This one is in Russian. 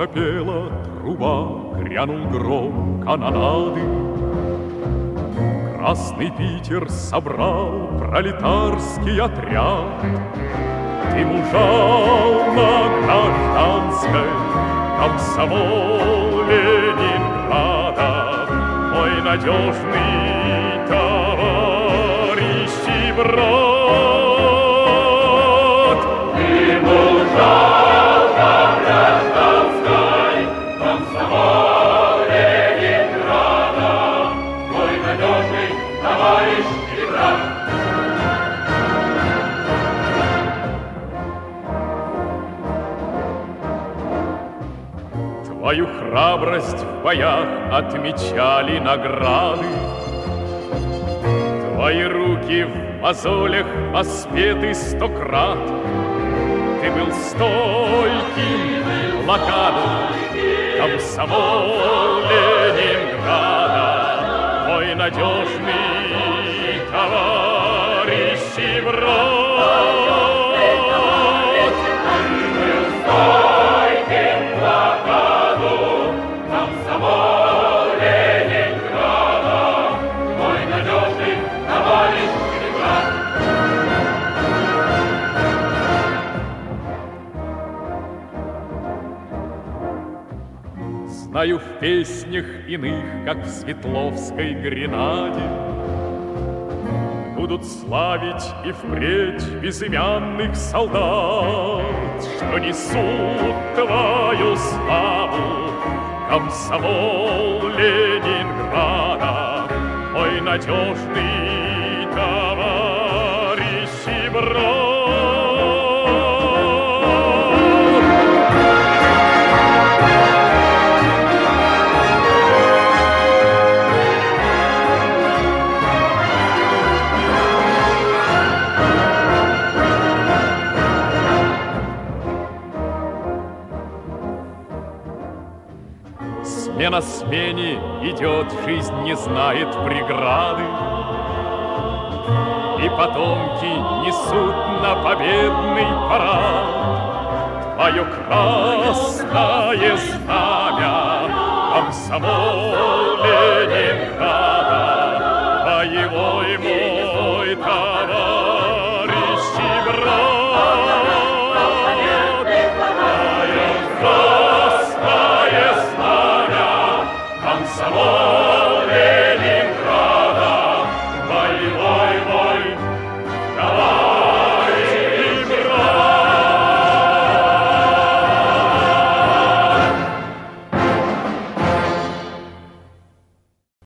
Громко пела труба, грянул гром канонады. Красный Питер собрал пролетарский отряд. Дым ужал на гражданской комсомол Ленинграда. Мой надежный товарищ и брат. Дым ужал на гражданской комсомол Ленинграда. Мой надежный товарищ и брат. Твою храбрость в боях отмечали награды. Твои руки в мозолях оспеты 100 крат. Ты был стойким в блокаду комсомол Ленинграда. Мой надежный товарищ и брат. Знаю в песнях иных, как в Светловской гренаде, будут славить и впредь безымянных солдат, что несут твою славу комсомол Ленинграда. Мой надежный товарищ и брат. Смена смене идет, жизнь не знает преграды, и потомки несут на победный парад твое красное знамя комсомол Ленинграда, боевой